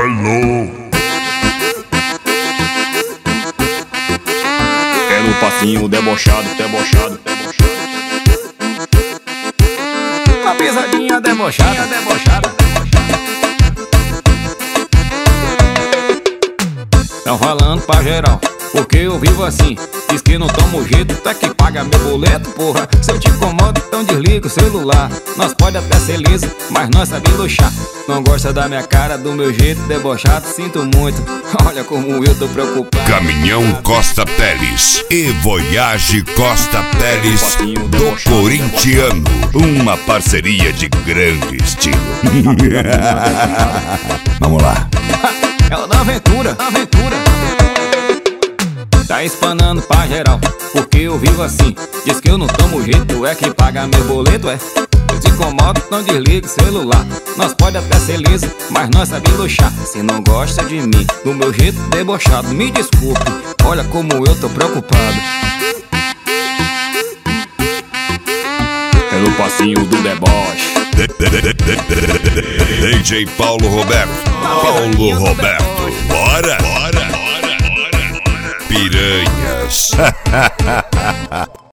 Hello. É no passinho debochado, debochado, debochado. Uma pisadinha debochada, debochada. Tão falando pra geral, porque eu vivo assim. Diz que não tomo jeito, tá que paga meu boleto, porra. Se eu te incomodo, então desliga o celular. Nós pode até ser liso, mas nós sabemos luxar. Não gosta da minha cara, do meu jeito debochado, sinto muito. Olha como eu tô preocupado. Caminhão Costa Teles e Voyage Costa Teles do Corintiano. Uma parceria de grande estilo. Vamos lá. É o da aventura, aventura. Tá espanando pra geral, porque eu vivo assim. Diz que eu não tomo jeito, é que paga meu boleto, é. Eu te incomodo, não desliga o celular. Nós pode até ser liso, mas nós sabemos luxar. Se não gosta de mim, do meu jeito debochado, me desculpe, olha como eu tô preocupado. Pelo passinho do deboche. DJ Paulo Roberto. Paulo Roberto. Bora! Bora! Piranhas.